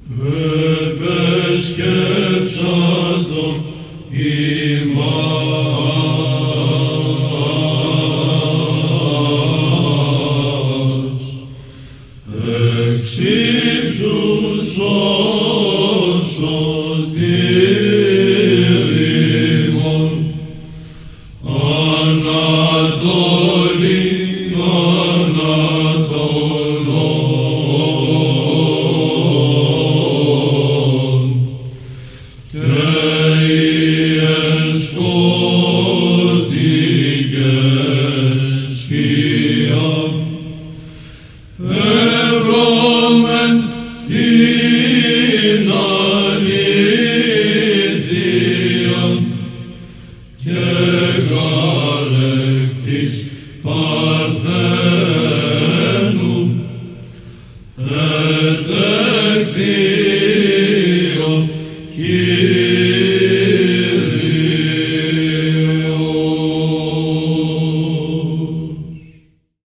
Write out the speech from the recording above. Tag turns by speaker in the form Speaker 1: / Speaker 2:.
Speaker 1: επέσκεψαντο ημάς, εξ ύψους ως σωτήρ ημών, Ανατολή Ανατολών, και οι σκοτεινές σκιάς φεύγομεν την αλήθεια και γαρεκτής Παρθένου ετεκθείω